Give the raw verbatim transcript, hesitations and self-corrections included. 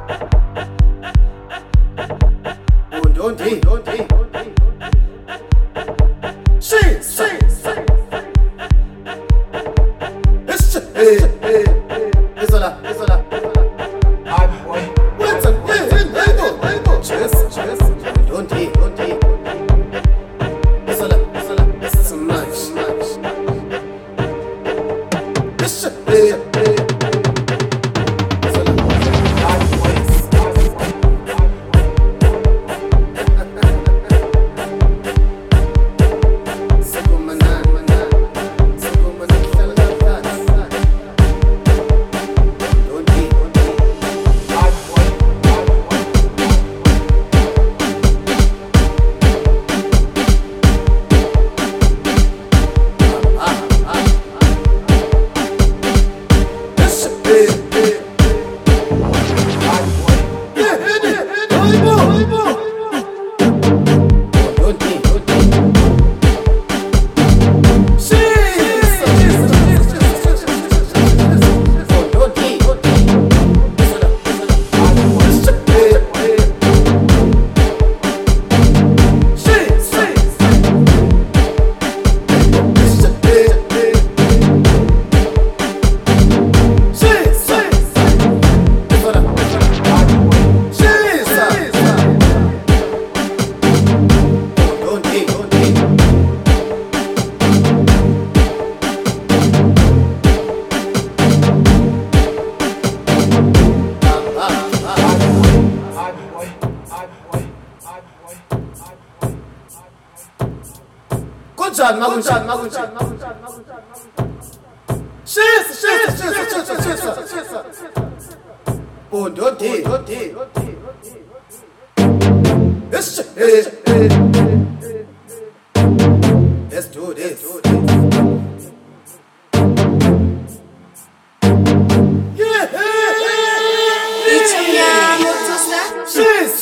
Don't don't don't Say say say It's hey hey It's all it's all I boy What's up hey hey go hey go Cheers cheers Don't eat don't eat It's all it's all it's so much It's hey hey Magunchan, magunchan, magunchan, magunchan, magunchan. Shisa, shisa, shisa, shisa, shisa, shisa. Oh, don't eat, don't eat. Yes, hey, hey. Let's do this. Yeah, hey, hey. It's a young, what's that? Shisa.